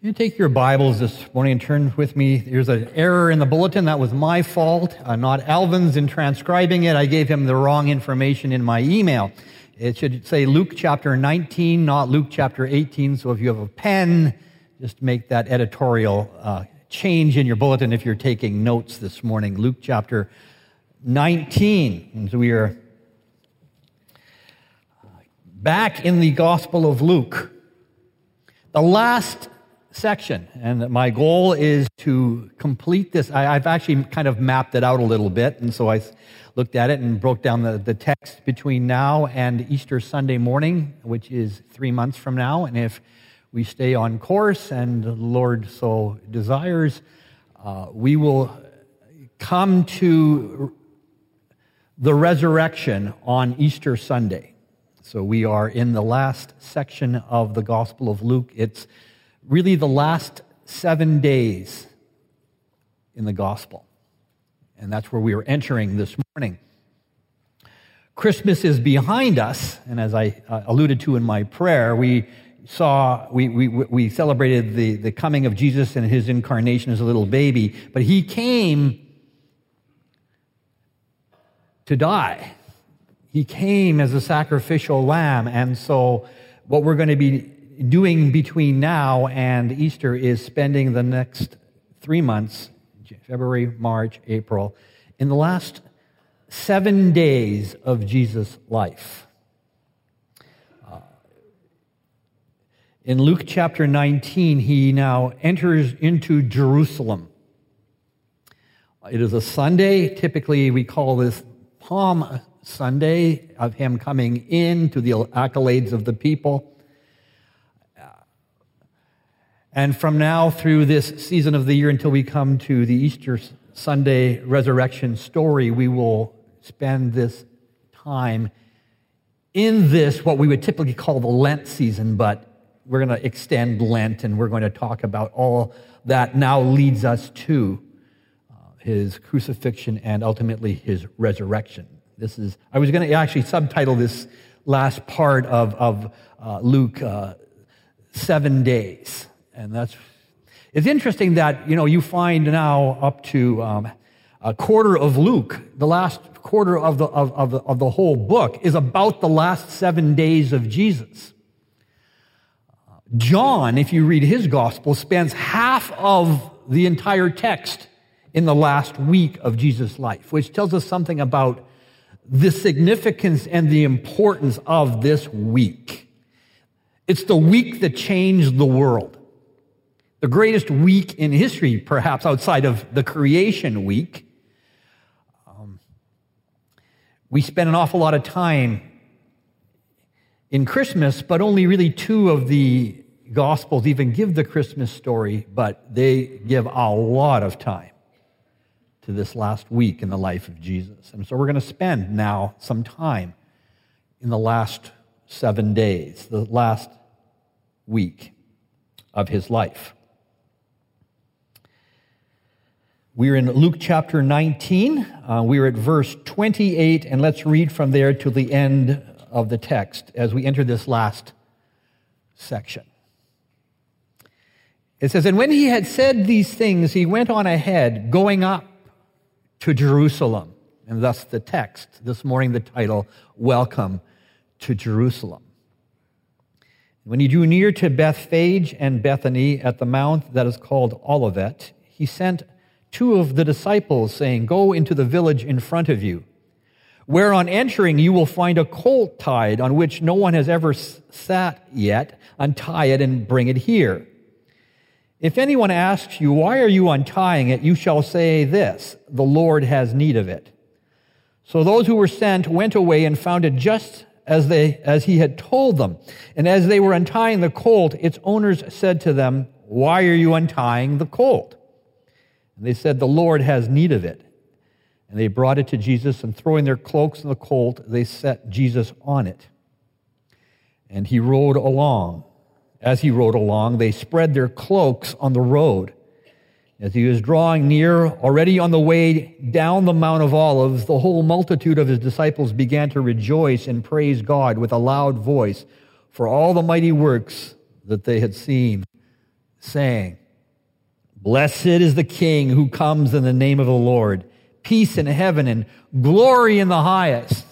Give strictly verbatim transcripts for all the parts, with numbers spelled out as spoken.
You take your Bibles this morning and turn with me. There's an error in the bulletin. That was my fault, uh, not Alvin's in transcribing it. I gave him the wrong information in my email. It should say Luke chapter nineteen, not Luke chapter eighteen. So if you have a pen, just make that editorial uh, change in your bulletin if you're taking notes this morning. Luke chapter nineteen. And so we are back in the Gospel of Luke. The last section, and my goal is to complete this. I, I've actually kind of mapped it out a little bit, and so I looked at it and broke down the, the text between now and Easter Sunday morning, which is three months from now, and if we stay on course and the Lord so desires, uh, we will come to the resurrection on Easter Sunday. So we are in the last section of the Gospel of Luke. It's really the last seven days in the gospel. And that's where we are entering this morning. Christmas is behind us, and as I uh, alluded to in my prayer, we saw, we, we, we celebrated the, the coming of Jesus and his incarnation as a little baby, but he came to die. He came as a sacrificial lamb, and so what we're going to be doing between now and Easter is spending the next three months, February, March, April, in the last seven days of Jesus' life. Uh, in Luke chapter nineteen, he now enters into Jerusalem. It is a Sunday. Typically, we call this Palm Sunday, of him coming in to the accolades of the people. And from now through this season of the year until we come to the Easter Sunday resurrection story, we will spend this time in this, what we would typically call the Lent season, but we're going to extend Lent and we're going to talk about all that now leads us to uh, his crucifixion and ultimately his resurrection. This is, I was going to actually subtitle this last part of, of uh, Luke, uh, Seven Days. And that's, it's interesting that, you know, you find now up to um, a quarter of Luke, the last quarter of the, of, of, the, of the whole book is about the last seven days of Jesus. John, if you read his gospel, spends half of the entire text in the last week of Jesus' life, which tells us something about the significance and the importance of this week. It's the week that changed the world. The greatest week in history, perhaps outside of the creation week. Um, we spend an awful lot of time in Christmas, but only really two of the Gospels even give the Christmas story, but they give a lot of time to this last week in the life of Jesus. And so we're going to spend now some time in the last seven days, the last week of his life. We're in Luke chapter nineteen. Uh, we're at verse twenty-eight, and let's read from there to the end of the text as we enter this last section. It says, "And when he had said these things, he went on ahead, going up to Jerusalem." And thus the text, this morning the title, "Welcome to Jerusalem." When he drew near to Bethphage and Bethany at the mount that is called Olivet, he sent two of the disciples, saying, "Go into the village in front of you, where on entering you will find a colt tied on which no one has ever sat yet. Untie it and bring it here. If anyone asks you, 'Why are you untying it?' you shall say this, 'The Lord has need of it.'" So those who were sent went away and found it just as they as he had told them. And as they were untying the colt, its owners said to them, "Why are you untying the colt?" And they said, "The Lord has need of it." And they brought it to Jesus, and throwing their cloaks in the colt, they set Jesus on it. And he rode along. As he rode along, they spread their cloaks on the road. As he was drawing near, already on the way down the Mount of Olives, the whole multitude of his disciples began to rejoice and praise God with a loud voice for all the mighty works that they had seen, saying, "Blessed is the King who comes in the name of the Lord. Peace in heaven and glory in the highest."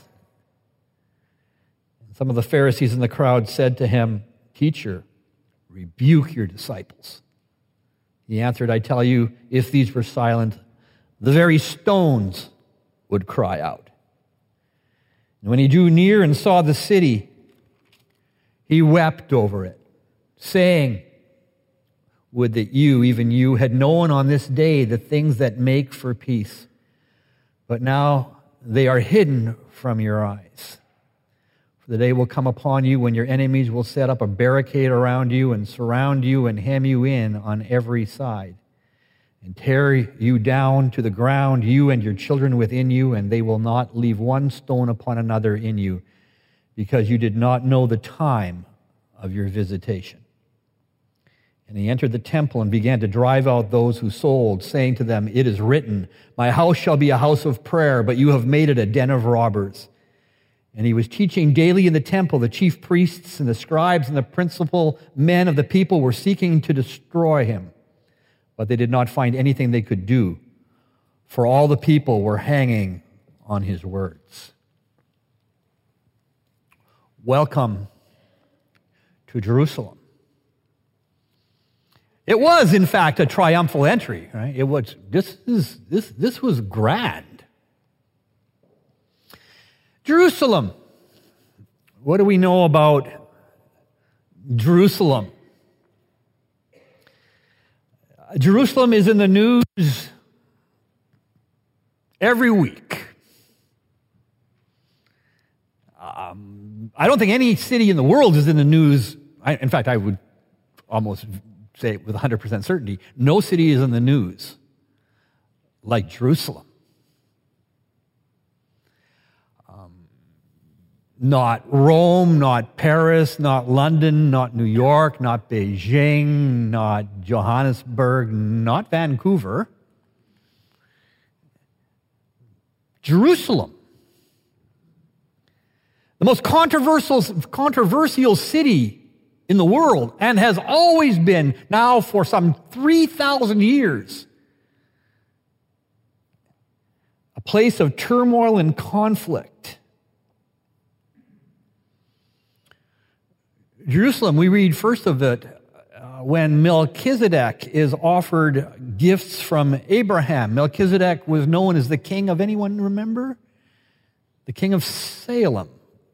Some of the Pharisees in the crowd said to him, "Teacher, rebuke your disciples." He answered, "I tell you, if these were silent, the very stones would cry out." And when he drew near and saw the city, he wept over it, saying, "Would that you, even you, had known on this day the things that make for peace. But now they are hidden from your eyes. For the day will come upon you when your enemies will set up a barricade around you and surround you and hem you in on every side and tear you down to the ground, you and your children within you, and they will not leave one stone upon another in you, because you did not know the time of your visitation." And he entered the temple and began to drive out those who sold, saying to them, "It is written, 'My house shall be a house of prayer,' but you have made it a den of robbers." And he was teaching daily in the temple. The chief priests and the scribes and the principal men of the people were seeking to destroy him, but they did not find anything they could do, for all the people were hanging on his words. Welcome to Jerusalem. It was, in fact, a triumphal entry, right? It was, this is, this, this was grand. Jerusalem. What do we know about Jerusalem? Jerusalem is in the news every week. Um, I don't think any city in the world is in the news. I, in fact, I would almost say with one hundred percent certainty, no city is in the news like Jerusalem. Um, not Rome, not Paris, not London, not New York, not Beijing, not Johannesburg, not Vancouver. Jerusalem. The most controversial, controversial city in the world, and has always been now for some three thousand years. A place of turmoil and conflict. Jerusalem, we read first of it uh, when Melchizedek is offered gifts from Abraham. Melchizedek was known as the king of, anyone remember? The king of Salem.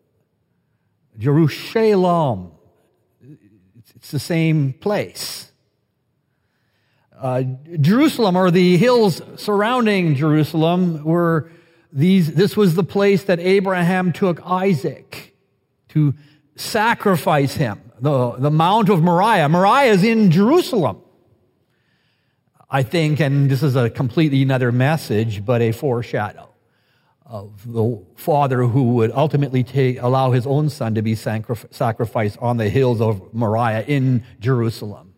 Jerusalem. It's the same place. Uh, Jerusalem, or the hills surrounding Jerusalem, were these. This was the place that Abraham took Isaac to sacrifice him. The, the Mount of Moriah. Moriah is in Jerusalem, I think, and this is a completely another message, but a foreshadow of the Father who would ultimately take, allow his own son to be sacrif- sacrificed on the hills of Moriah in Jerusalem.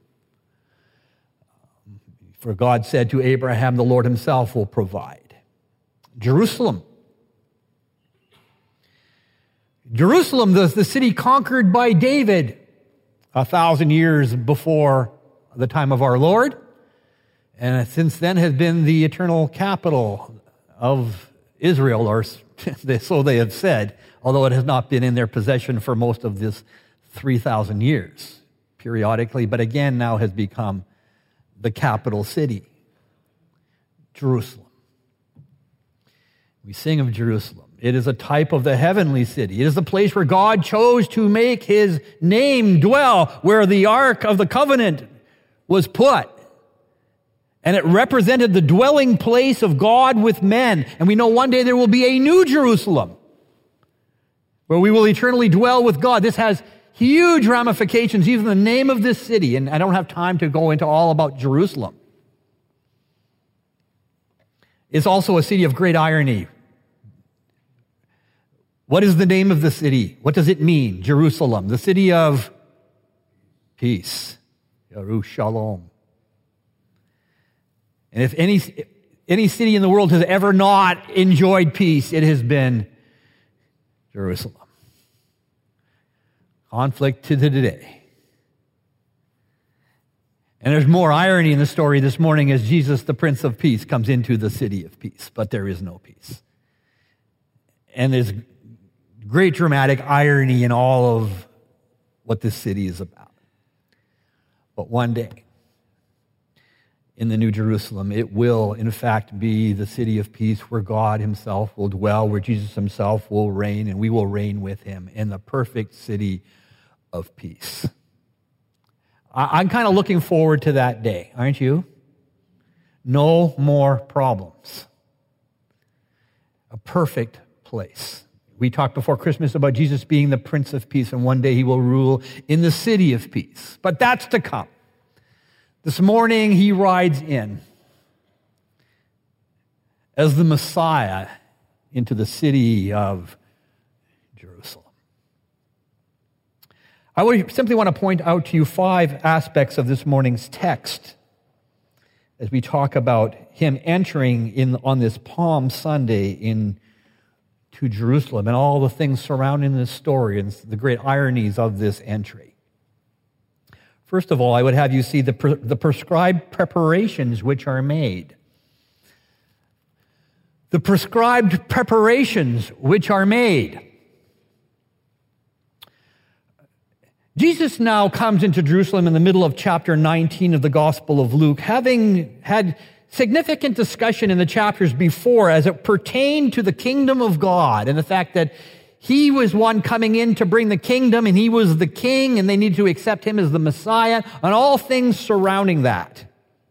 For God said to Abraham, the Lord himself will provide. Jerusalem. Jerusalem, the, the city conquered by David a thousand years before the time of our Lord, and since then has been the eternal capital of Israel, or so they have said, although it has not been in their possession for most of this three thousand years, periodically, but again now has become the capital city, Jerusalem. We sing of Jerusalem. It is a type of the heavenly city. It is the place where God chose to make his name dwell, where the Ark of the Covenant was put. And it represented the dwelling place of God with men. And we know one day there will be a new Jerusalem where we will eternally dwell with God. This has huge ramifications, even the name of this city. And I don't have time to go into all about Jerusalem. It's also a city of great irony. What is the name of the city? What does it mean? Jerusalem, the city of peace. Jerusalem. And if any, any city in the world has ever not enjoyed peace, it has been Jerusalem. Conflict to the day. And there's more irony in the story this morning as Jesus, the Prince of Peace, comes into the city of peace, but there is no peace. And there's great dramatic irony in all of what this city is about. But one day, in the New Jerusalem, it will, in fact, be the city of peace where God himself will dwell, where Jesus himself will reign, and we will reign with him in the perfect city of peace. I'm kind of looking forward to that day, aren't you? No more problems. A perfect place. We talked before Christmas about Jesus being the Prince of Peace, and one day he will rule in the city of peace. But that's to come. This morning, he rides in as the Messiah into the city of Jerusalem. I would simply want to point out to you five aspects of this morning's text as we talk about him entering in on this Palm Sunday in to Jerusalem and all the things surrounding this story and the great ironies of this entry. First of all, I would have you see the, pre- the prescribed preparations which are made. The prescribed preparations which are made. Jesus now comes into Jerusalem in the middle of chapter nineteen of the Gospel of Luke, having had significant discussion in the chapters before as it pertained to the kingdom of God and the fact that he was one coming in to bring the kingdom, and he was the king, and they needed to accept him as the Messiah, and all things surrounding that.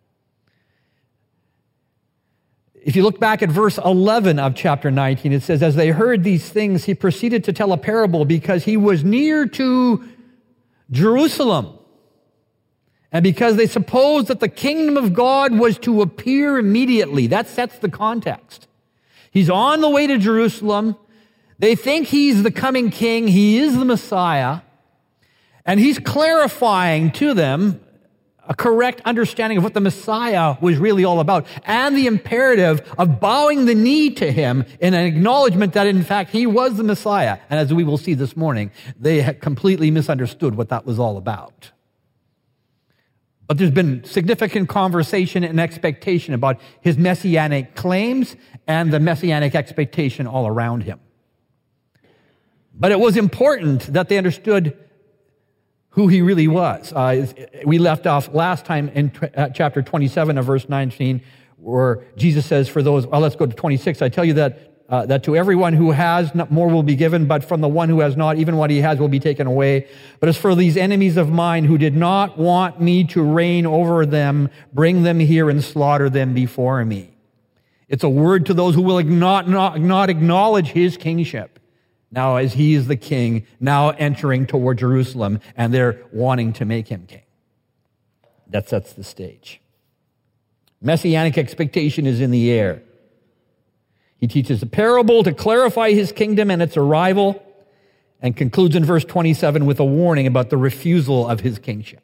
If you look back at verse eleven of chapter nineteen, it says, as they heard these things, he proceeded to tell a parable because he was near to Jerusalem. And because they supposed that the kingdom of God was to appear immediately. That sets the context. He's on the way to Jerusalem. They think he's the coming king. He is the Messiah. And he's clarifying to them a correct understanding of what the Messiah was really all about and the imperative of bowing the knee to him in an acknowledgement that, in fact, he was the Messiah. And as we will see this morning, they had completely misunderstood what that was all about. But there's been significant conversation and expectation about his messianic claims and the messianic expectation all around him. But it was important that they understood who he really was. Uh, we left off last time in t- uh, chapter twenty-seven of verse nineteen, where Jesus says, for those, well, let's go to twenty-six. I tell you that uh, that to everyone who has, not more will be given, but from the one who has not, even what he has will be taken away. But as for these enemies of mine who did not want me to reign over them, bring them here and slaughter them before me. It's a word to those who will not, not, not acknowledge his kingship. Now, as he is the king, now entering toward Jerusalem, and they're wanting to make him king. That sets the stage. Messianic expectation is in the air. He teaches a parable to clarify his kingdom and its arrival, and concludes in verse twenty-seven with a warning about the refusal of his kingship.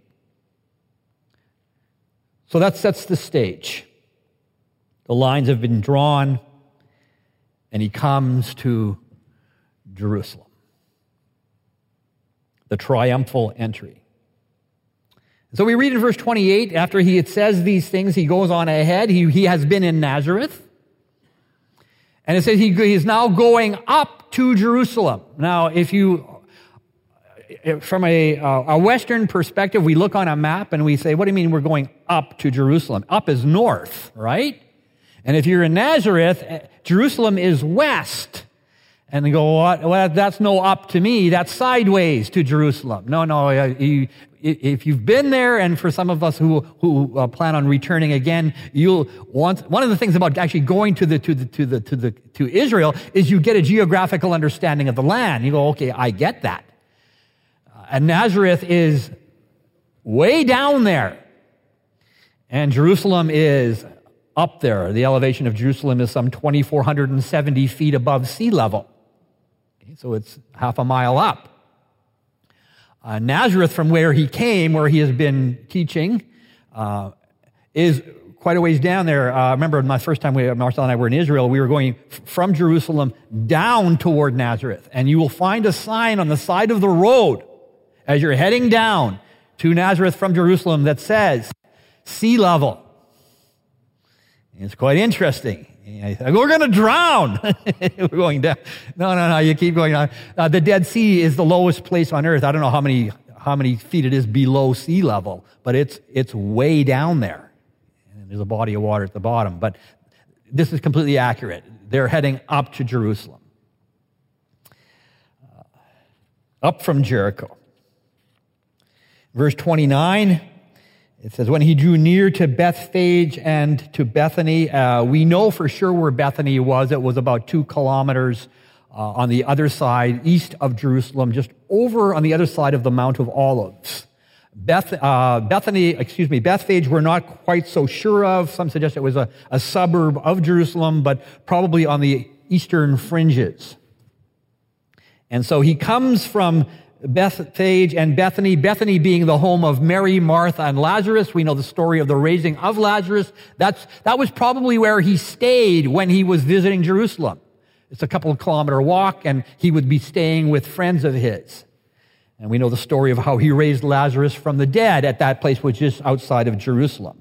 So that sets the stage. The lines have been drawn, and he comes to Jerusalem. The triumphal entry. So we read in verse twenty-eight, after he says these things, he goes on ahead. He, he has been in Nazareth. And it says he, he is now going up to Jerusalem. Now, if you, from a, a Western perspective, we look on a map and we say, what do you mean we're going up to Jerusalem? Up is north, right? And if you're in Nazareth, Jerusalem is west. And they go, well, that's no up to me. That's sideways to Jerusalem. No, no. You, if you've been there, and for some of us who who uh, plan on returning again, you'll want. One of the things about actually going to the to the to the to the to Israel is you get a geographical understanding of the land. You go, okay, I get that. Uh, and Nazareth is way down there, and Jerusalem is up there. The elevation of Jerusalem is some two thousand four hundred seventy feet above sea level. So it's half a mile up. Uh, Nazareth, from where he came, where he has been teaching, uh, is quite a ways down there. Uh, I remember my first time we, Marcel and I were in Israel, we were going f- from Jerusalem down toward Nazareth. And you will find a sign on the side of the road as you're heading down to Nazareth from Jerusalem that says, sea level. It's quite interesting. We're going to drown. We're going down. No, no, no. You keep going on. Uh, the Dead Sea is the lowest place on earth. I don't know how many how many feet it is below sea level, but it's it's way down there. And there's a body of water at the bottom. But this is completely accurate. They're heading up to Jerusalem, uh, up from Jericho. Verse twenty-nine. It says, when he drew near to Bethphage and to Bethany, uh, we know for sure where Bethany was. It was about two kilometers uh, on the other side, east of Jerusalem, just over on the other side of the Mount of Olives. Beth, uh, Bethany, excuse me, Bethphage we're not quite so sure of. Some suggest it was a, a suburb of Jerusalem, but probably on the eastern fringes. And so he comes from Bethphage and Bethany, Bethany being the home of Mary, Martha, and Lazarus. We know the story of the raising of Lazarus. That's, that was probably where he stayed when he was visiting Jerusalem. It's a couple of kilometer walk, and he would be staying with friends of his. And we know the story of how he raised Lazarus from the dead at that place, which is outside of Jerusalem.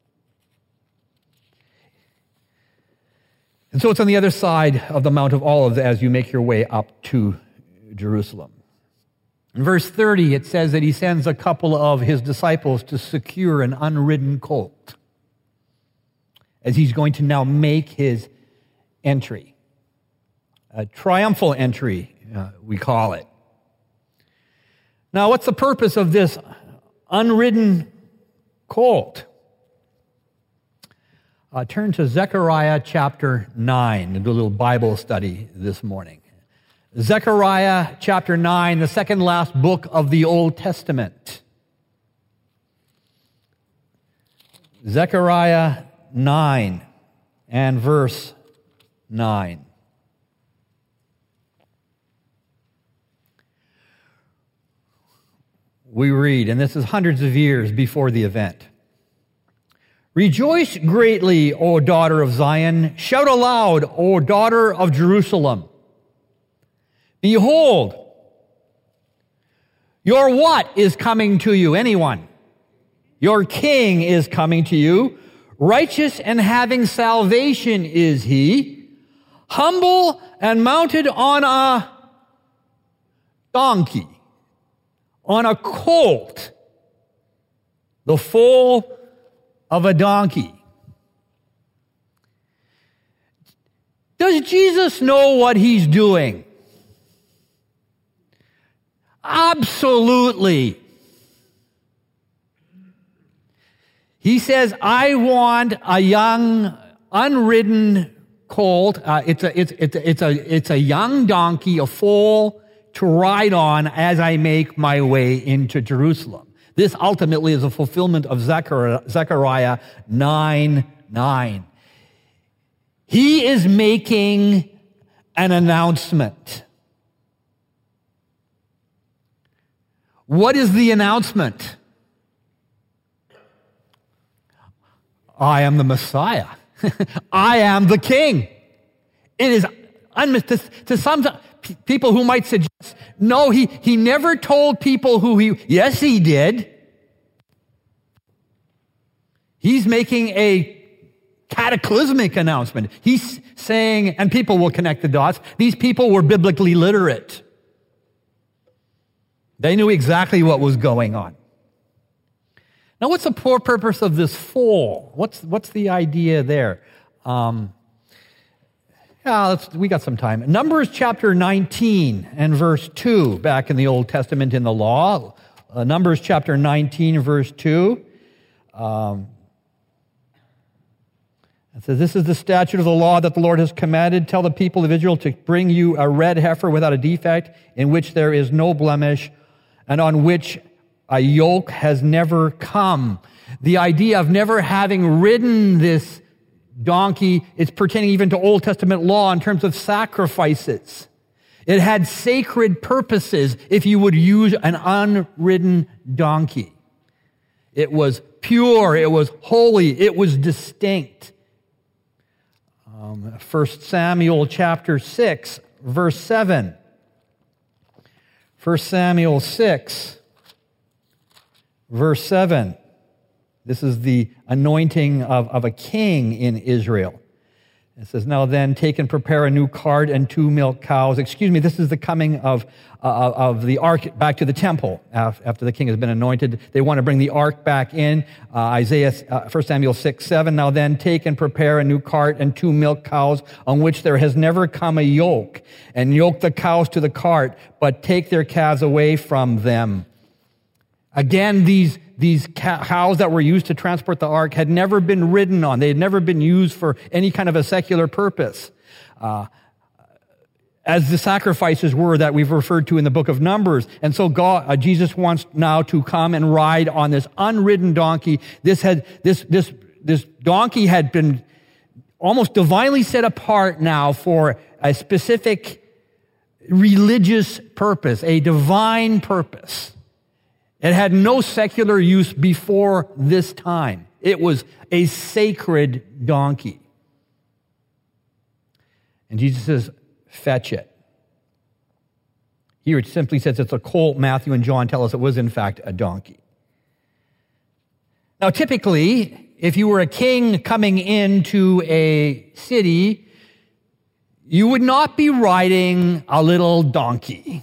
And so it's on the other side of the Mount of Olives as you make your way up to Jerusalem. In verse thirty, it says that he sends a couple of his disciples to secure an unridden colt as he's going to now make his entry. A triumphal entry, uh, we call it. Now, what's the purpose of this unridden colt? Uh, turn to Zechariah chapter nine and do a little Bible study this morning. Zechariah chapter nine, the second last book of the Old Testament. Zechariah nine and verse nine. We read, and this is hundreds of years before the event. Rejoice greatly, O daughter of Zion. Shout aloud, O daughter of Jerusalem. Behold, your what is coming to you? Anyone? Your king is coming to you. Righteous and having salvation is he. Humble and mounted on a donkey, on a colt, the foal of a donkey. Does Jesus know what he's doing? Absolutely. He says, I want a young, unridden colt. Uh, it's a, it's, it's, it's a, it's a young donkey, a foal to ride on as I make my way into Jerusalem. This ultimately is a fulfillment of Zechariah, Zechariah nine nine. He is making an announcement. What is the announcement? I am the Messiah. I am the King. It is to, to some people who might suggest, no, he, he never told people who he, yes, he did. He's making a cataclysmic announcement. He's saying, and people will connect the dots, these people were biblically literate. They knew exactly what was going on. Now, what's the poor purpose of this foal? What's what's the idea there? Um, yeah, let's, we got some time. Numbers chapter nineteen and verse two, back in the Old Testament in the law. Uh, Numbers chapter nineteen, verse two. Um, it says, this is the statute of the law that the Lord has commanded. Tell the people of Israel to bring you a red heifer without a defect, in which there is no blemish, and on which a yoke has never come. The idea of never having ridden this donkey is pertaining even to Old Testament law in terms of sacrifices. It had sacred purposes if you would use an unridden donkey. It was pure, it was holy, it was distinct. Um, First Samuel chapter six, verse seven. First Samuel six, verse seven. This is the anointing of, of a king in Israel. It says, now then, take and prepare a new cart and two milk cows. Excuse me, this is the coming of, uh, of the ark back to the temple after the king has been anointed. They want to bring the ark back in. Uh, Isaiah, uh, First Samuel six, seven. Now then, take and prepare a new cart and two milk cows on which there has never come a yoke, and yoke the cows to the cart, but take their calves away from them. Again, these These cows that were used to transport the ark had never been ridden on. They had never been used for any kind of a secular purpose. Uh, as the sacrifices were that we've referred to in the book of Numbers. And so God, uh, Jesus wants now to come and ride on this unridden donkey. This had, this, this, this donkey had been almost divinely set apart now for a specific religious purpose, a divine purpose. It had no secular use before this time. It was a sacred donkey. And Jesus says, fetch it. Here it simply says it's a colt. Matthew and John tell us it was in fact a donkey. Now typically, if you were a king coming into a city, you would not be riding a little donkey.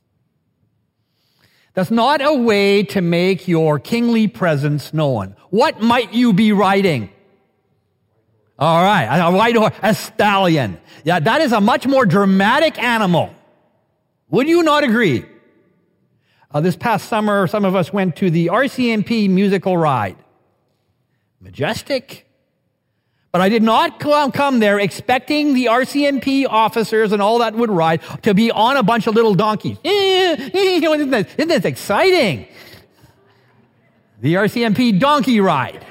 That's not a way to make your kingly presence known. What might you be riding? All right, a white horse, a stallion. Yeah, that is a much more dramatic animal. Would you not agree? Uh, this past summer, some of us went to the R C M P musical ride. Majestic. But I did not come there expecting the R C M P officers and all that would ride to be on a bunch of little donkeys. Isn't that, isn't that exciting? The R C M P donkey ride.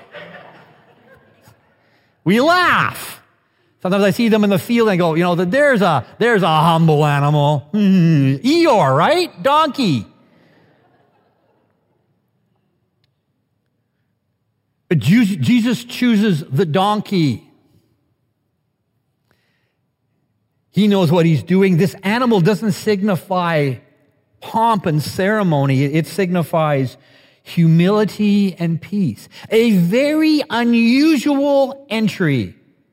We laugh. Sometimes I see them in the field and I go, you know, there's a, there's a humble animal. Mm, Eeyore, right? Donkey. But Jesus chooses the donkey. He knows what he's doing. This animal doesn't signify pomp and ceremony. It signifies humility and peace. A very unusual entry.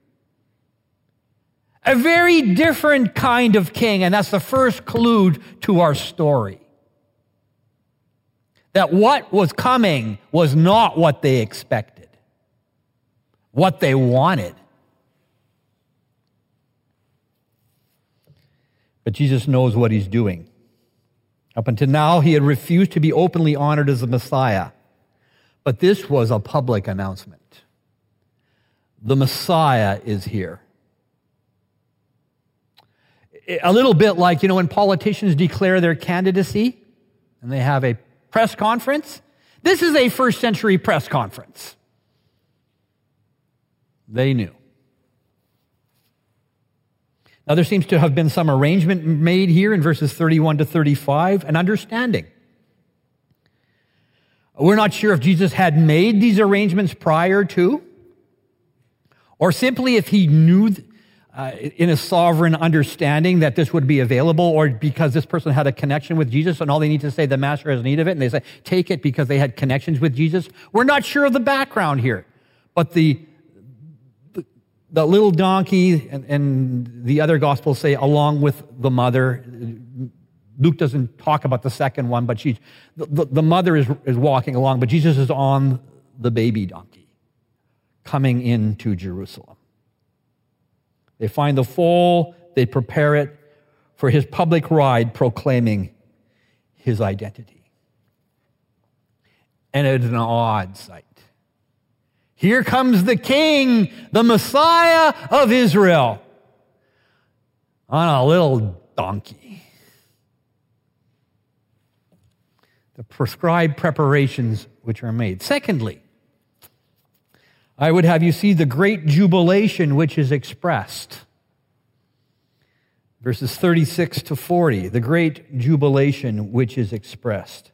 A very different kind of king, and that's the first clue to our story. That what was coming was not what they expected, what they wanted. But Jesus knows what he's doing. Up until now, he had refused to be openly honored as the Messiah. But this was a public announcement. The Messiah is here. A little bit like, you know, when politicians declare their candidacy and they have a press conference. This is a first century press conference. They knew. Now there seems to have been some arrangement made here in verses thirty-one to thirty-five, an understanding. We're not sure if Jesus had made these arrangements prior to, or simply if he knew Uh, in a sovereign understanding that this would be available, or because this person had a connection with Jesus and all they need to say, the master has need of it, and they say, take it because they had connections with Jesus. We're not sure of the background here. But the the, the little donkey and, and the other gospels say along with the mother. Luke doesn't talk about the second one, but she's the, the, the mother is, is walking along, but Jesus is on the baby donkey coming into Jerusalem. They find the foal, they prepare it for his public ride, proclaiming his identity. And it's an odd sight. Here comes the king, the Messiah of Israel, on a little donkey. The prescribed preparations which are made. Secondly, I would have you see the great jubilation which is expressed. Verses thirty-six to forty, the great jubilation which is expressed.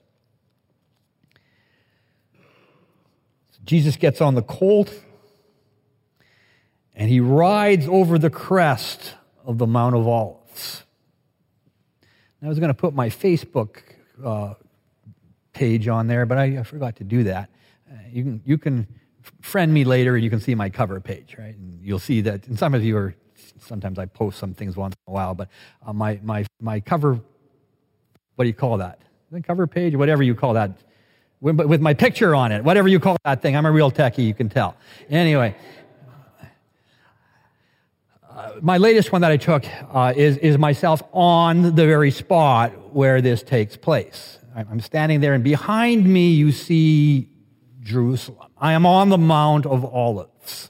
Jesus gets on the colt and he rides over the crest of the Mount of Olives. I was going to put my Facebook uh, page on there, but I, I forgot to do that. You can, you can friend me later and you can see my cover page, right? And you'll see that, and some of you are, sometimes I post some things once in a while, but uh, my, my, my cover, what do you call that? The cover page, whatever you call that, with, with my picture on it, whatever you call that thing. I'm a real techie, you can tell. Anyway, uh, my latest one that I took uh, is, is myself on the very spot where this takes place. I'm standing there, and behind me you see Jerusalem. I am on the Mount of Olives.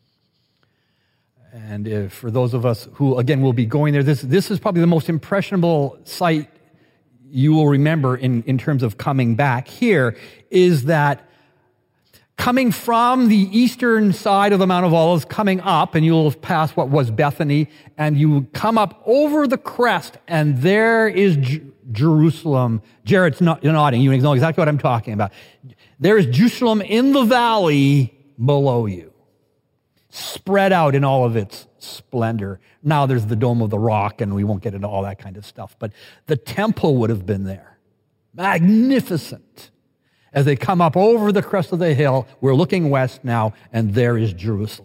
And if, for those of us who, again, will be going there, this, this is probably the most impressionable sight you will remember in, in terms of coming back here, is that coming from the eastern side of the Mount of Olives, coming up, and you'll pass what was Bethany, and you come up over the crest, and there is J- Jerusalem. Jared's not, nodding. You know exactly what I'm talking about. There is Jerusalem in the valley below you, spread out in all of its splendor. Now there's the Dome of the Rock, and we won't get into all that kind of stuff, but the temple would have been there. Magnificent. As they come up over the crest of the hill, we're looking west now, and there is Jerusalem.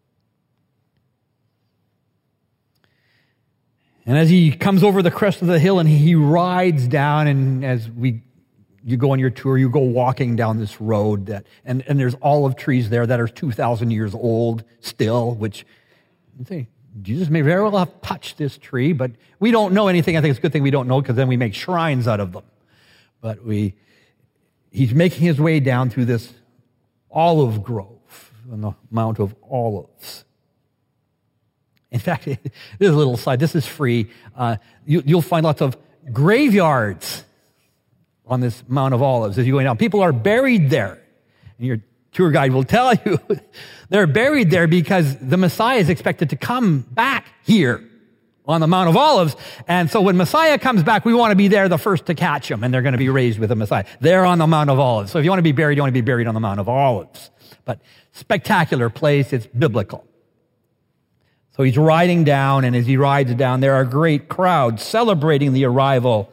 And as he comes over the crest of the hill and he rides down, and as we you go on your tour, you go walking down this road, that and, and there's olive trees there that are two thousand years old still, which you think, Jesus may very well have touched this tree, but we don't know anything. I think it's a good thing we don't know, because then we make shrines out of them. But we... He's making his way down through this olive grove on the Mount of Olives. In fact, this is a little side. This is free. Uh, you, you'll find lots of graveyards on this Mount of Olives as you go down. People are buried there. And your tour guide will tell you they're buried there because the Messiah is expected to come back here on the Mount of Olives. And so when Messiah comes back, we want to be there the first to catch him, and they're going to be raised with the Messiah. They're on the Mount of Olives. So if you want to be buried, you want to be buried on the Mount of Olives. But spectacular place. It's biblical. So he's riding down, and as he rides down, there are great crowds celebrating the arrival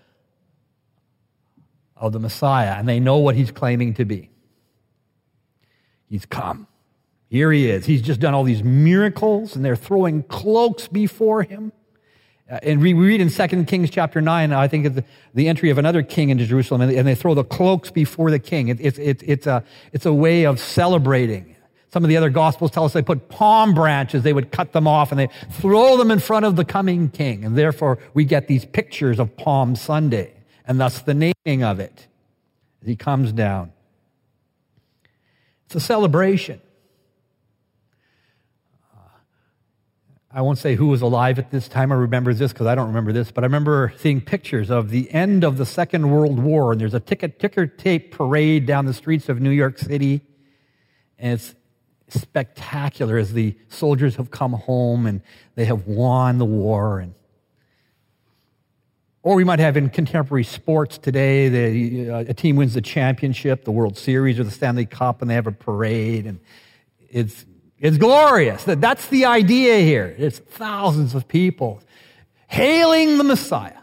of the Messiah, and they know what he's claiming to be. He's come. Here he is. He's just done all these miracles, and they're throwing cloaks before him. Uh, and we read in Second Kings chapter nine, I think, of the, the entry of another king into Jerusalem, and they, and they throw the cloaks before the king. It, it, it, it's, a, it's a way of celebrating. Some of the other Gospels tell us they put palm branches, they would cut them off, and they throw them in front of the coming king. And therefore, we get these pictures of Palm Sunday, and thus the naming of it as he comes down. It's a celebration. I won't say who was alive at this time or remembers this, because I don't remember this, but I remember seeing pictures of the end of the Second World War, and there's a ticket, ticker tape parade down the streets of New York City, and it's spectacular as the soldiers have come home and they have won the war. And or we might have in contemporary sports today, the, uh, a team wins the championship, the World Series or the Stanley Cup, and they have a parade, and it's It's glorious. That's the idea here. It's thousands of people hailing the Messiah.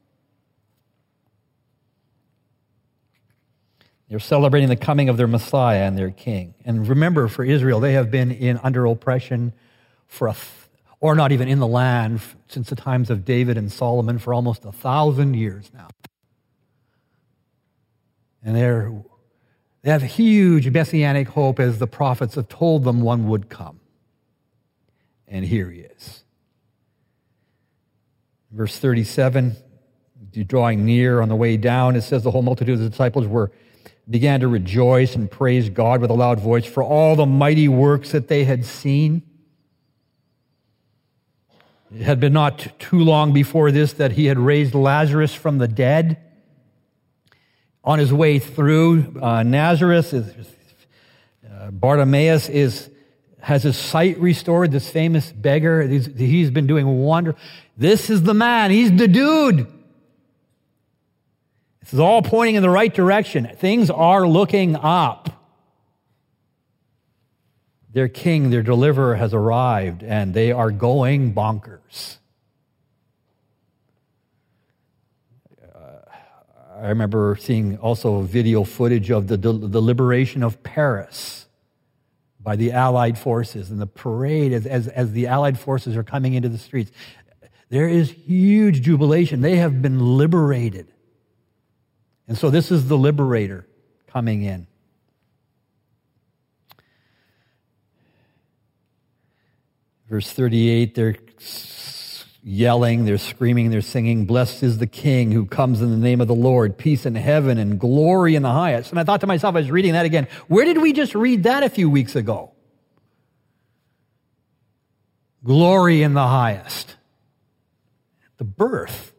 They're celebrating the coming of their Messiah and their King. And remember, for Israel, they have been in under oppression for a, th- or not even in the land, since the times of David and Solomon, for almost a thousand years now. And they're They have huge messianic hope, as the prophets have told them one would come. And here he is. Verse thirty-seven, drawing near on the way down, it says the whole multitude of the disciples were began to rejoice and praise God with a loud voice for all the mighty works that they had seen. It had been not too long before this that he had raised Lazarus from the dead. On his way through uh, Nazareth, uh, Bartimaeus is has his sight restored. This famous beggar, he's, he's been doing wonder. This is the man. He's the dude. This is all pointing in the right direction. Things are looking up. Their king, their deliverer, has arrived, and they are going bonkers. I remember seeing also video footage of the, the, the liberation of Paris by the Allied forces and the parade as, as, as the Allied forces are coming into the streets. There is huge jubilation. They have been liberated. And so this is the liberator coming in. Verse thirty-eight, they're yelling, they're screaming, they're singing, "Blessed is the King who comes in the name of the Lord, peace in heaven and glory in the highest." And I thought to myself, I was reading that again, where did we just read that a few weeks ago? Glory in the highest. The birth.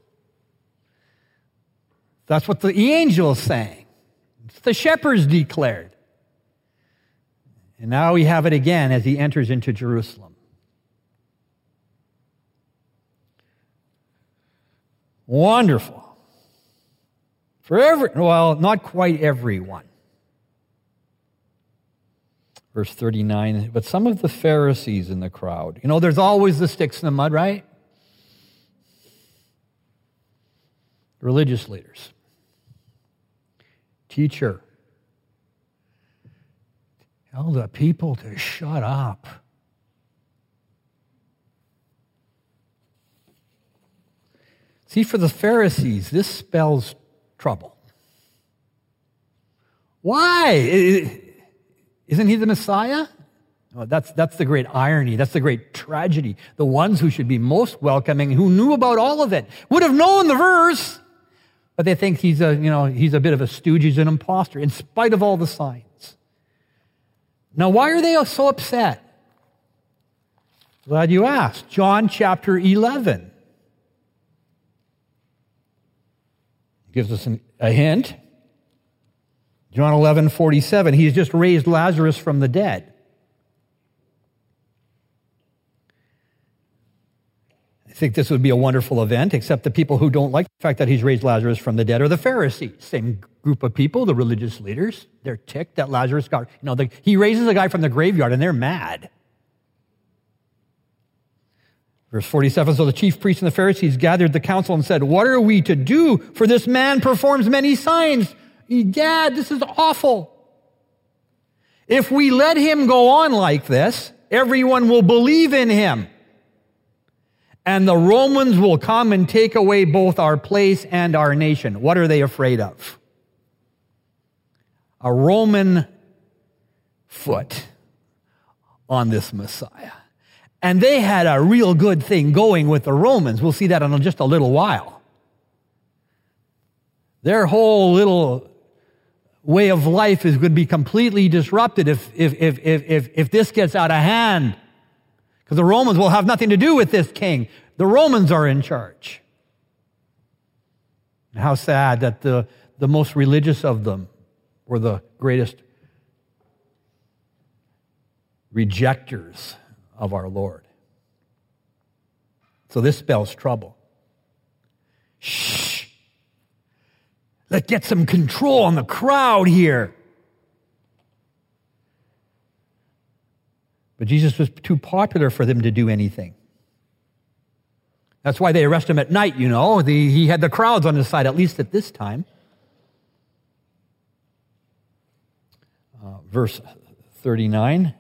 That's what the angels sang. It's the shepherds declared. And now we have it again as he enters into Jerusalem. Wonderful. For every, well, not quite everyone. Verse thirty-nine, but some of the Pharisees in the crowd. You know, there's always the sticks in the mud, right? Religious leaders. Teacher, tell the people to shut up. See, for the Pharisees, this spells trouble. Why? Isn't he the Messiah? Oh, that's, that's the great irony. That's the great tragedy. The ones who should be most welcoming, who knew about all of it, would have known the verse, but they think he's a, you know, he's a bit of a stooge, he's an imposter, in spite of all the signs. Now, why are they so upset? Glad you asked. John chapter eleven gives us an, a hint. John eleven forty-seven, he's just raised Lazarus from the dead. I think this would be a wonderful event, except the people who don't like the fact that he's raised Lazarus from the dead are the Pharisees. Same group of people, the religious leaders. They're ticked that Lazarus got, you know, the, he raises a guy from the graveyard and they're mad. Verse forty-seven, so the chief priests and the Pharisees gathered the council and said, "What are we to do? For this man performs many signs." Gad, this is awful. If we let him go on like this, everyone will believe in him. And the Romans will come and take away both our place and our nation. What are they afraid of? A Roman foot on this Messiah. And they had a real good thing going with the Romans. We'll see that in just a little while. Their whole little way of life is going to be completely disrupted if, if, if, if, if, if this gets out of hand. Because the Romans will have nothing to do with this king. The Romans are in charge. And how sad that the, the most religious of them were the greatest rejectors of our Lord. So this spells trouble. Shh. Let's get some control on the crowd here. But Jesus was too popular for them to do anything. That's why they arrest him at night, you know. The, he had the crowds on his side, at least at this time. Uh, verse thirty-nine.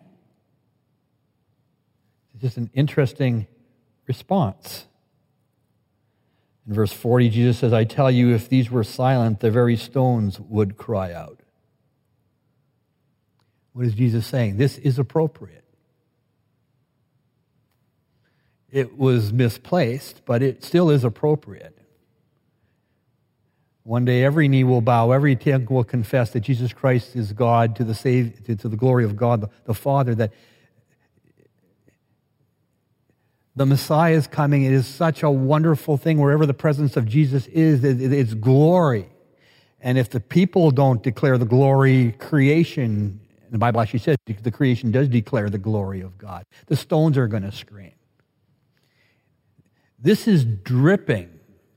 It's just an interesting response. In verse forty, Jesus says, "I tell you, if these were silent, the very stones would cry out." What is Jesus saying? This is appropriate. It was misplaced, but it still is appropriate. One day every knee will bow, every tongue will confess that Jesus Christ is God, to the save, to, to the glory of God the, the Father, that the Messiah is coming. It is such a wonderful thing. Wherever the presence of Jesus is, it, it, it's glory. And if the people don't declare the glory, creation, and the Bible actually says the creation does declare the glory of God. The stones are going to scream. This is dripping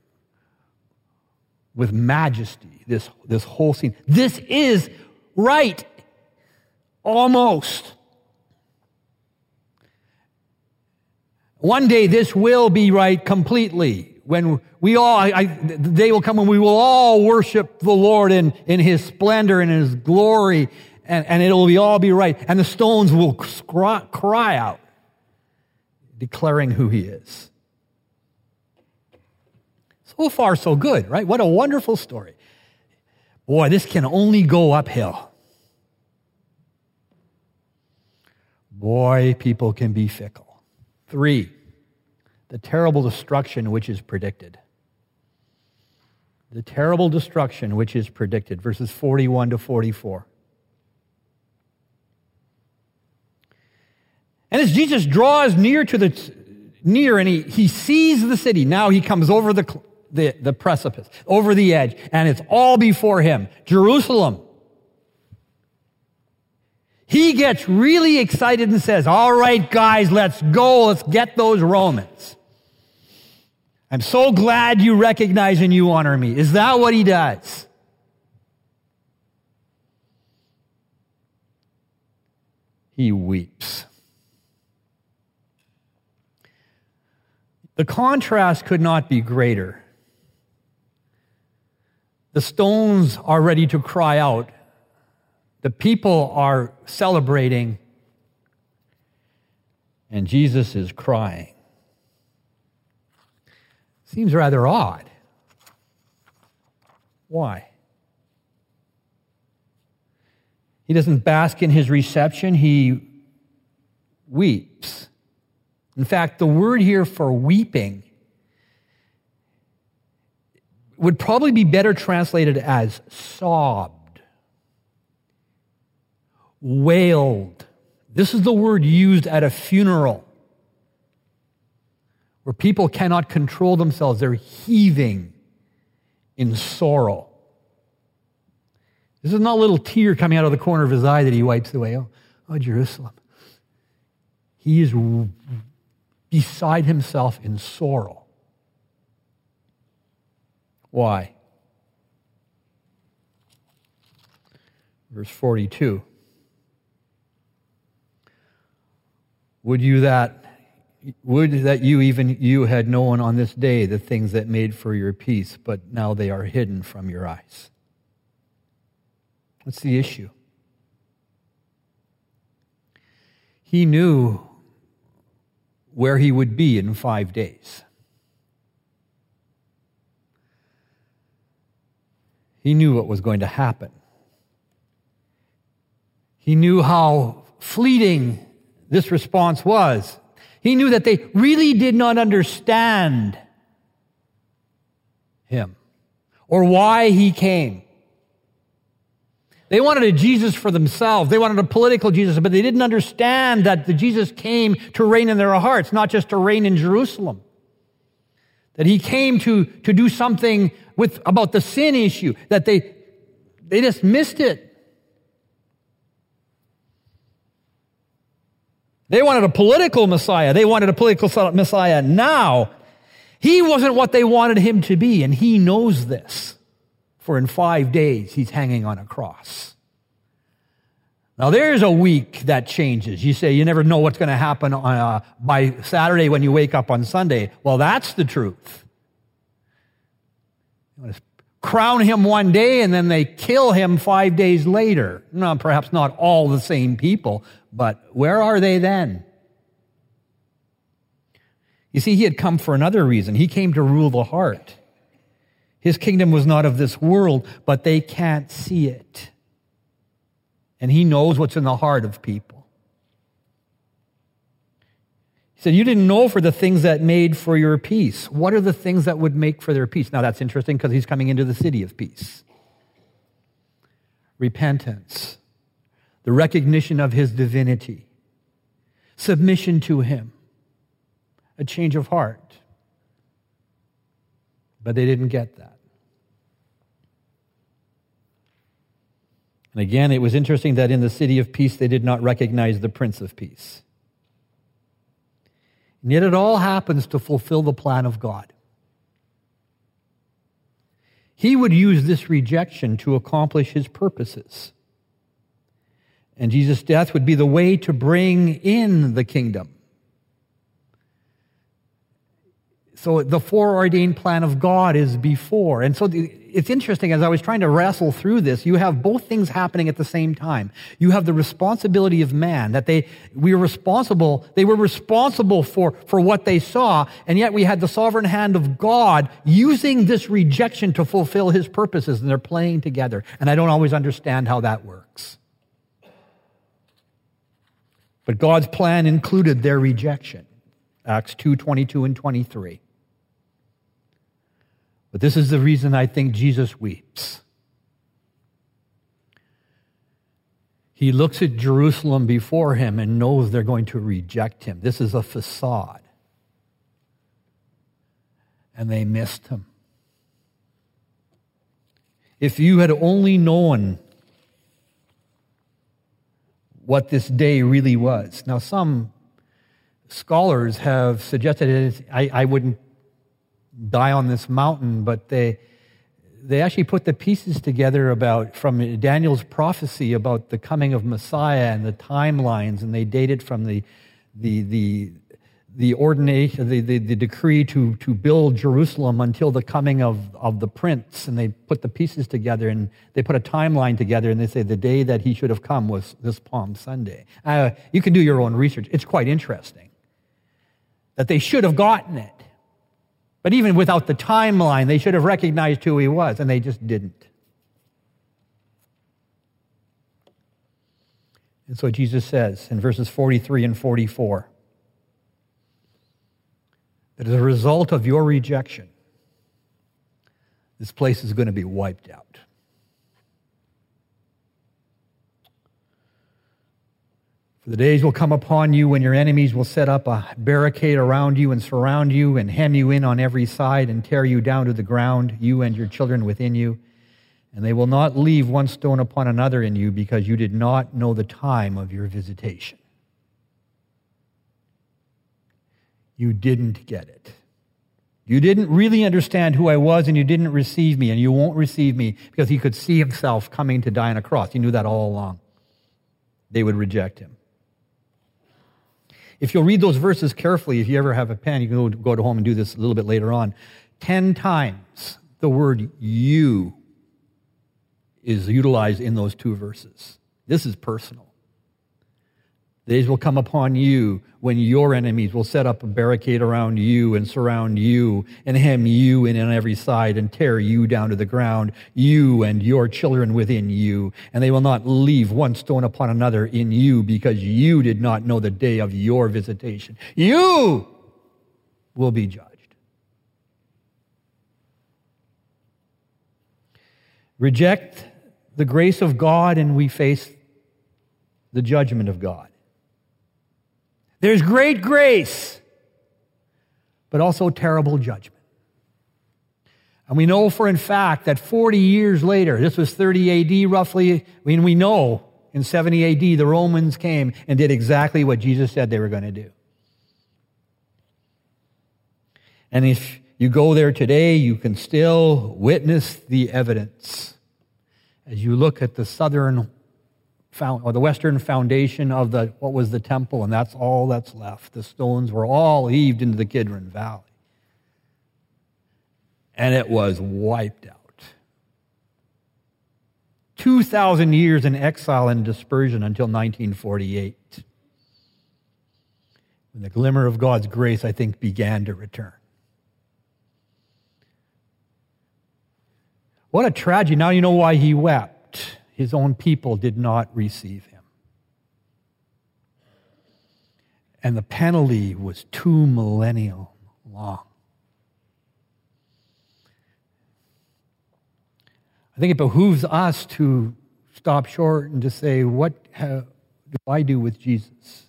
with majesty, this, this whole scene. This is right, almost. One day this will be right completely. when we all, I, I, the day will come when we will all worship the Lord in, in His splendor and His glory, and, and it'll be all be right. And the stones will cry, cry out, declaring who He is. So far, so good, right? What a wonderful story. Boy, this can only go uphill. Boy, people can be fickle. Three, the terrible destruction which is predicted. The terrible destruction which is predicted. Verses forty-one to forty-four. And as Jesus draws near to the near and he, he sees the city, now he comes over the, the, the precipice, over the edge, and it's all before him. Jerusalem. He gets really excited and says, all right, guys, let's go. Let's get those Romans. I'm so glad you recognize and you honor me. Is that what he does? He weeps. The contrast could not be greater. The stones are ready to cry out. The people are celebrating, and Jesus is crying. Seems rather odd. Why? He doesn't bask in his reception, he weeps. In fact, the word here for weeping would probably be better translated as sobbed. Wailed. This is the word used at a funeral where people cannot control themselves. They're heaving in sorrow. This is not a little tear coming out of the corner of his eye that he wipes away. Oh, oh Jerusalem. He is beside himself in sorrow. Why? Verse forty-two. Would you that, would that you, even you, had known on this day the things that made for your peace, but now they are hidden from your eyes. What's the issue? He knew where he would be in five days. He knew what was going to happen. He knew how fleeting this response was. He knew that they really did not understand him or why he came. They wanted a Jesus for themselves. They wanted a political Jesus, but they didn't understand that the Jesus came to reign in their hearts, not just to reign in Jerusalem. That he came to, to do something with about the sin issue, that they, they just missed it. They wanted a political Messiah. They wanted a political Messiah now. He wasn't what they wanted him to be, and he knows this. For in five days, he's hanging on a cross. Now, there's a week that changes. You say you never know what's going to happen on, uh, by Saturday when you wake up on Sunday. Well, that's the truth. You want to crown him one day, and then they kill him five days later. No, perhaps not all the same people, but where are they then? You see, he had come for another reason. He came to rule the heart. His kingdom was not of this world, but they can't see it. And he knows what's in the heart of people. He said, you didn't know for the things that made for your peace. What are the things that would make for their peace? Now that's interesting because he's coming into the city of peace. Repentance. The recognition of his divinity, submission to him, a change of heart. But they didn't get that. And again, it was interesting that in the city of peace, they did not recognize the Prince of Peace. And yet it all happens to fulfill the plan of God. He would use this rejection to accomplish his purposes. And Jesus' death would be the way to bring in the kingdom. So the foreordained plan of God is before. And so the, it's interesting, as I was trying to wrestle through this, you have both things happening at the same time. You have the responsibility of man, that they, we are responsible, they were responsible for, for what they saw, and yet we had the sovereign hand of God using this rejection to fulfill his purposes, and they're playing together. And I don't always understand how that works. But God's plan included their rejection. Acts two, twenty-two and twenty-three. But this is the reason I think Jesus weeps. He looks at Jerusalem before him and knows they're going to reject him. This is a facade. And they missed him. If you had only known what this day really was. Now, some scholars have suggested it, I, I wouldn't die on this mountain, but they they actually put the pieces together about from Daniel's prophecy about the coming of Messiah and the timelines, and they dated from the the the the ordination, the, the, the decree to, to build Jerusalem until the coming of, of the prince, and they put the pieces together, and they put a timeline together, and they say the day that he should have come was this Palm Sunday. Uh, you can do your own research. It's quite interesting that they should have gotten it. But even without the timeline, they should have recognized who he was, and they just didn't. And so Jesus says in verses forty-three and forty-four, that as a result of your rejection, this place is going to be wiped out. For the days will come upon you when your enemies will set up a barricade around you and surround you and hem you in on every side and tear you down to the ground, you and your children within you. And they will not leave one stone upon another in you because you did not know the time of your visitation. You didn't get it. You didn't really understand who I was, and you didn't receive me, and you won't receive me, because he could see himself coming to die on a cross. He knew that all along. They would reject him. If you'll read those verses carefully, if you ever have a pen, you can go to home and do this a little bit later on. Ten times the word you is utilized in those two verses. This is personal. Days will come upon you when your enemies will set up a barricade around you and surround you and hem you in on every side and tear you down to the ground, you and your children within you. And they will not leave one stone upon another in you because you did not know the day of your visitation. You will be judged. Reject the grace of God and we face the judgment of God. There's great grace, but also terrible judgment. And we know for in fact that forty years later, this was thirty A D roughly, I mean, we know in seventy A D the Romans came and did exactly what Jesus said they were going to do. And if you go there today, you can still witness the evidence as you look at the southern Found, or the western foundation of the what was the temple, and that's all that's left. The stones were all heaved into the Kidron Valley. And it was wiped out. two thousand years in exile and dispersion until nineteen forty-eight. When the glimmer of God's grace, I think, began to return. What a tragedy. Now you know why he wept. His own people did not receive him. And the penalty was two millennia long. I think it behooves us to stop short and to say, what have, do I do with Jesus?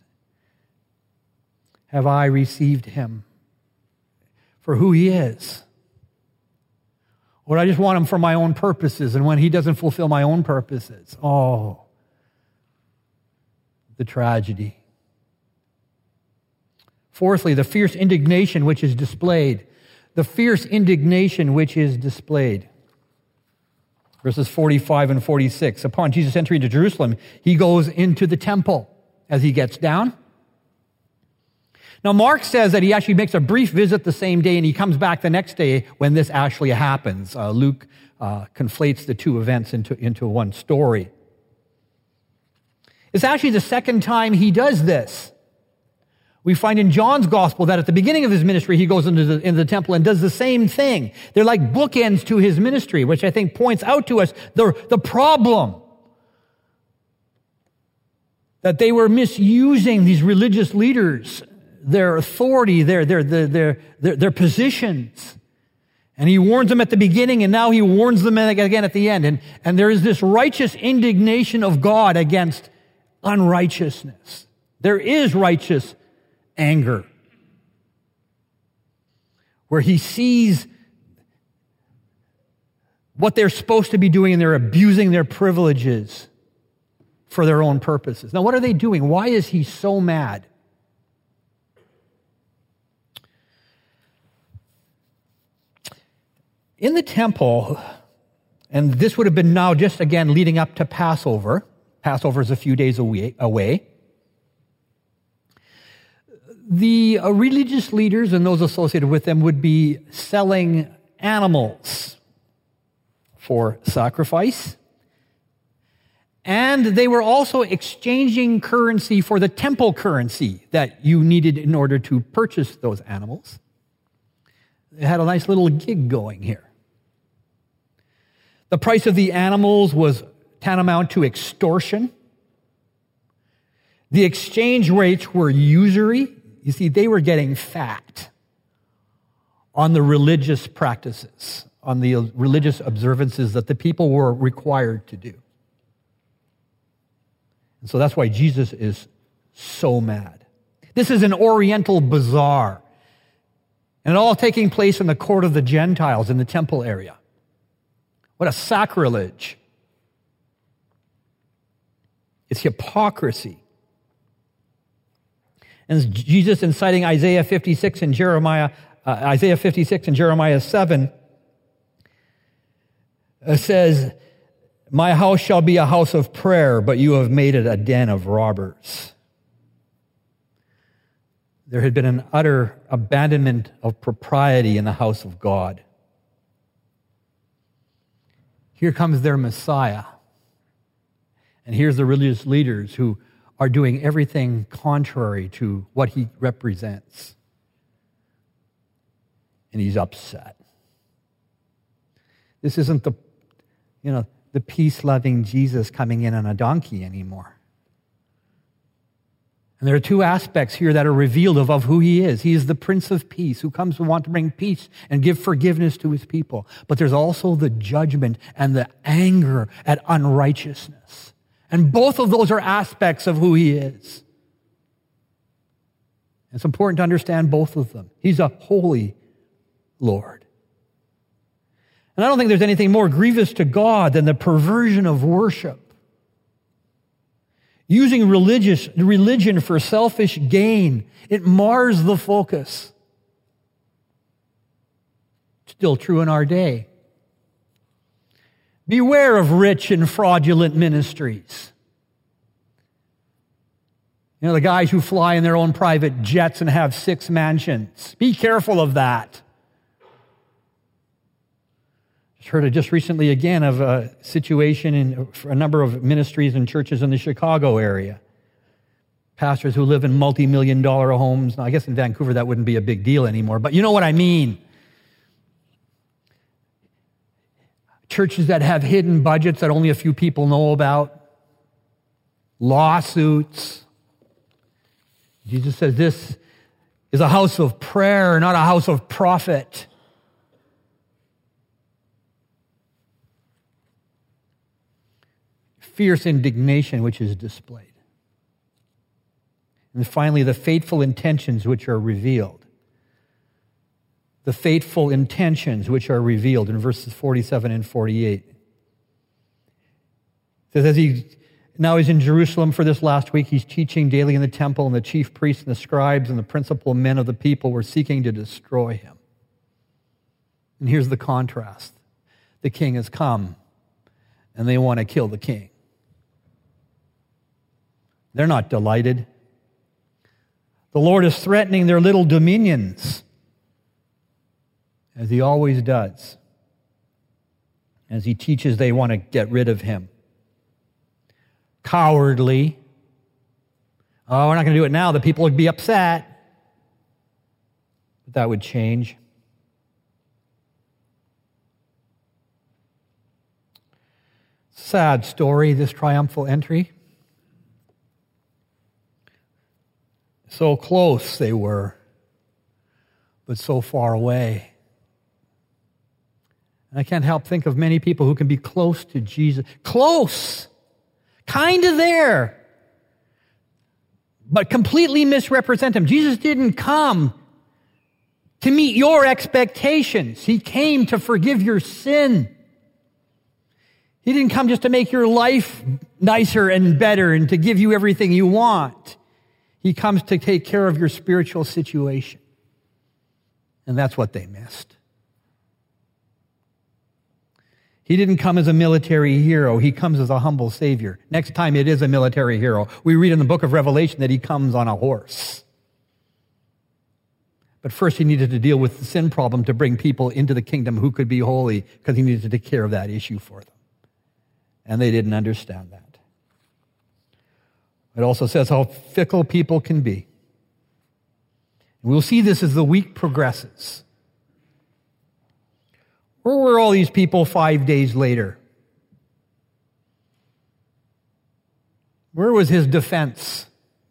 Have I received him for who he is? Or I just want him for my own purposes, and when he doesn't fulfill my own purposes, oh, the tragedy. Fourthly, the fierce indignation which is displayed. The fierce indignation which is displayed. Verses forty-five and forty-six. Upon Jesus entering into Jerusalem, he goes into the temple as he gets down. Now, Mark says that he actually makes a brief visit the same day and he comes back the next day when this actually happens. Uh, Luke uh, conflates the two events into, into one story. It's actually the second time he does this. We find in John's gospel that at the beginning of his ministry, he goes into the, into the temple and does the same thing. They're like bookends to his ministry, which I think points out to us the, the problem. That they were misusing, these religious leaders, their authority, their, their, their, their, their, their positions. And he warns them at the beginning, and now he warns them again at the end. And, and there is this righteous indignation of God against unrighteousness. There is righteous anger, where he sees what they're supposed to be doing and they're abusing their privileges for their own purposes. Now, what are they doing? Why is he so mad? In the temple, and this would have been now just again leading up to Passover. Passover is a few days away. The uh, religious leaders and those associated with them would be selling animals for sacrifice. And they were also exchanging currency for the temple currency that you needed in order to purchase those animals. They had a nice little gig going here. The price of the animals was tantamount to extortion. The exchange rates were usury. You see, they were getting fat on the religious practices, on the religious observances that the people were required to do. And so that's why Jesus is so mad. This is an Oriental bazaar, and it all taking place in the court of the Gentiles in the temple area. What a sacrilege. It's hypocrisy. And Jesus, in citing Isaiah fifty-six and Jeremiah, uh, Isaiah fifty-six and Jeremiah seven, uh, says, "My house shall be a house of prayer, but you have made it a den of robbers." There had been an utter abandonment of propriety in the house of God. Here comes their Messiah. And here's the religious leaders who are doing everything contrary to what he represents. And he's upset. This isn't the, you know, the peace-loving Jesus coming in on a donkey anymore. And there are two aspects here that are revealed of, of who he is. He is the Prince of Peace who comes to want to bring peace and give forgiveness to his people. But there's also the judgment and the anger at unrighteousness. And both of those are aspects of who he is. It's important to understand both of them. He's a holy Lord. And I don't think there's anything more grievous to God than the perversion of worship. Using religious religion for selfish gain, it mars the focus. Still true in our day. Beware of rich and fraudulent ministries. You know, the guys who fly in their own private jets and have six mansions. Be careful of that. Just heard it just recently again of a situation in a number of ministries and churches in the Chicago area. Pastors who live in multi-million dollar homes. Now, I guess in Vancouver that wouldn't be a big deal anymore, but you know what I mean. Churches that have hidden budgets that only a few people know about. Lawsuits. Jesus says this is a house of prayer, not a house of profit. Fierce indignation which is displayed. And finally, the fateful intentions which are revealed. The fateful intentions which are revealed in verses forty-seven and forty-eight. It says, as he now he's in Jerusalem for this last week, he's teaching daily in the temple, and the chief priests and the scribes and the principal men of the people were seeking to destroy him. And here's the contrast. The king has come, and they want to kill the king. They're not delighted. The Lord is threatening their little dominions, as he always does, as he teaches they want to get rid of him. Cowardly. Oh, we're not going to do it now. The people would be upset. But that would change. Sad story, this triumphal entry. So close they were, but so far away. And I can't help think of many people who can be close to Jesus. Close! Kind of there. But completely misrepresent him. Jesus didn't come to meet your expectations. He came to forgive your sin. He didn't come just to make your life nicer and better and to give you everything you want. He comes to take care of your spiritual situation. And that's what they missed. He didn't come as a military hero. He comes as a humble Savior. Next time it is a military hero. We read in the book of Revelation that he comes on a horse. But first he needed to deal with the sin problem to bring people into the kingdom who could be holy, because he needed to take care of that issue for them. And they didn't understand that. It also says how fickle people can be. We'll see this as the week progresses. Where were all these people five days later? Where was his defense?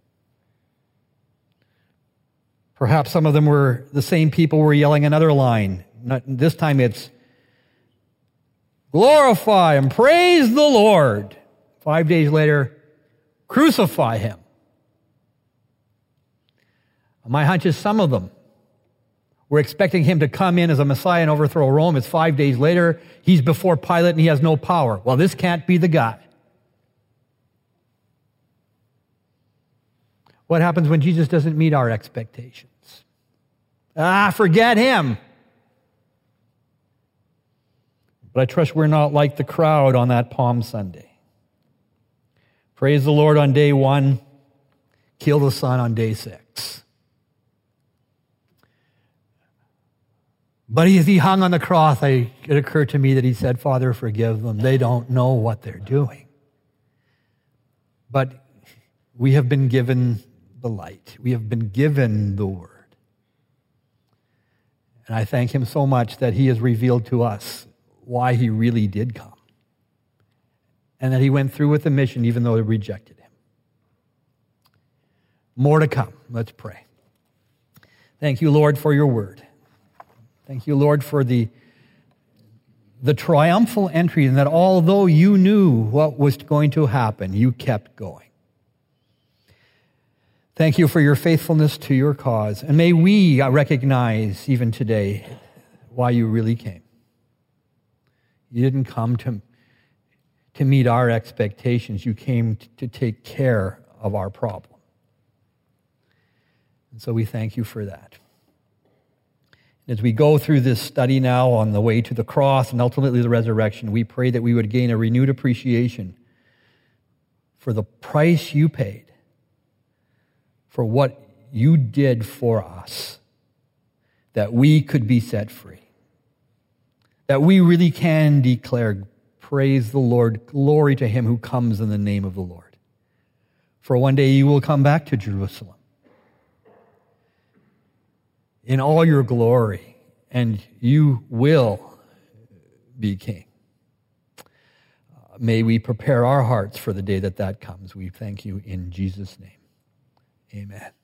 Perhaps some of them were the same people who were yelling another line. Not, this time it's, glorify and praise the Lord. Five days later, crucify him. My hunch is some of them were expecting him to come in as a Messiah and overthrow Rome. It's five days later. He's before Pilate and he has no power. Well, this can't be the guy. What happens when Jesus doesn't meet our expectations? Ah, forget him. But I trust we're not like the crowd on that Palm Sunday. Praise the Lord on day one, kill the Son on day six. But as he hung on the cross, I, it occurred to me that he said, Father, forgive them. They don't know what they're doing. But we have been given the light. We have been given the word. And I thank him so much that he has revealed to us why he really did come. And that he went through with the mission even though they rejected him. More to come. Let's pray. Thank you, Lord, for your word. Thank you, Lord, for the, the triumphal entry, and that although you knew what was going to happen, you kept going. Thank you for your faithfulness to your cause. And may we recognize even today why you really came. You didn't come to, to meet our expectations. You came to take care of our problem. And so we thank you for that. As we go through this study now on the way to the cross and ultimately the resurrection, we pray that we would gain a renewed appreciation for the price you paid, for what you did for us, that we could be set free, that we really can declare, praise the Lord, glory to him who comes in the name of the Lord. For one day you will come back to Jerusalem in all your glory, and you will be king. Uh, may we prepare our hearts for the day that that comes. We thank you in Jesus' name. Amen.